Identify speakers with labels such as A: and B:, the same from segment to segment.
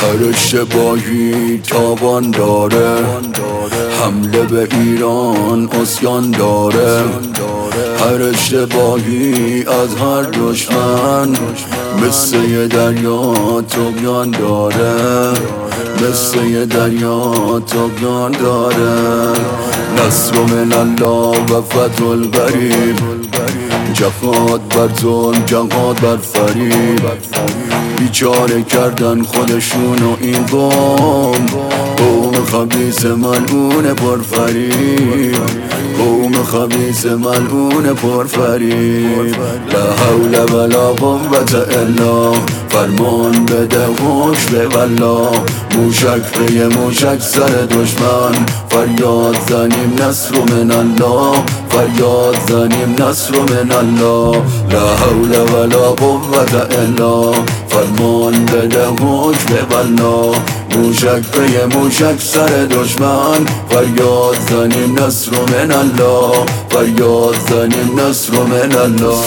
A: هر اشتباهی تاوان داره، حمله به ایران عصیان داره. هر اشتباهی از هر دشمن مثل یه دریا طغیان داره، مثل یه دریا طغیان داره. نصر من الله و فتح القریب، جهاد بر ظلم جهاد بر فریب. بیچاره کردن خودشون و این قوم خبیث ملعون پرفریب، قوم خبیث ملعون پرفریب. لا حول ولا قوة الا فرمان بده حکم به والله. موشک به موشک سر دشمن، فریاد زنیم نصر من الله، فریاد زنیم نصر من الله. لا حول ولا قوة الا فرمان بده حکم به والله. موشک به موشک سر دشمن، فریاد زنیم نصر من الله، فریاد زنیم نصر من الله.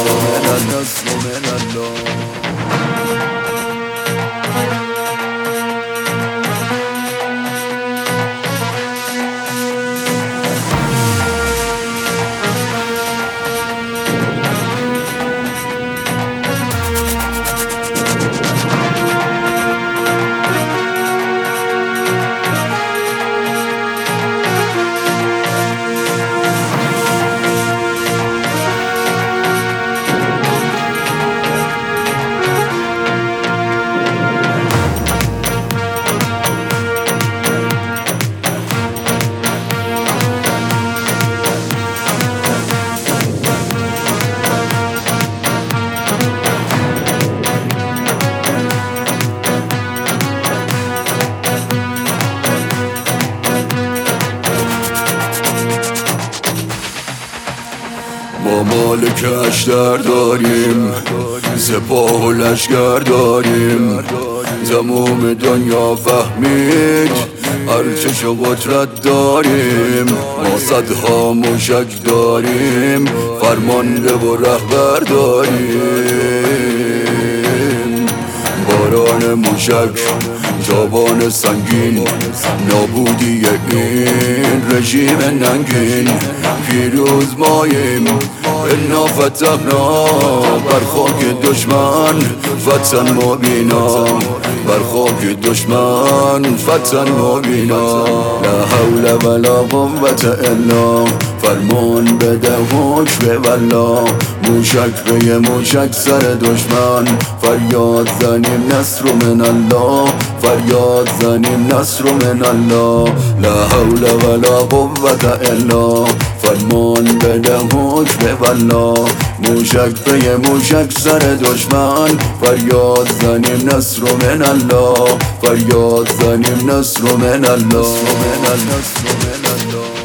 A: ما مالک اشتر داریم، سپاه و لشکر داریم. تمام دنیا فهمید ارتش و قدرت داریم. ما صدها موشک داریم، فرمانده و رهبر داریم. باران موشک، تابان سنگین، نابودی این رژیم ننگین. پیروز ماییم انا فتحنا، بر خاک دشمن فتح مبینا، بر خاک دشمن فتح مبینا. لا حول ولا قوة الا فرمان بده حکم به والله. موشک به موشک سر دشمن، فریاد زنیم نصر من الله، فریاد زنیم نصر من الله. لا حول ولا قوة الا فرمان بده حکم به والله. موشک به موشک سر دشمن، فریاد زنیم نصر من الله، فریاد زنیم نصر من الله.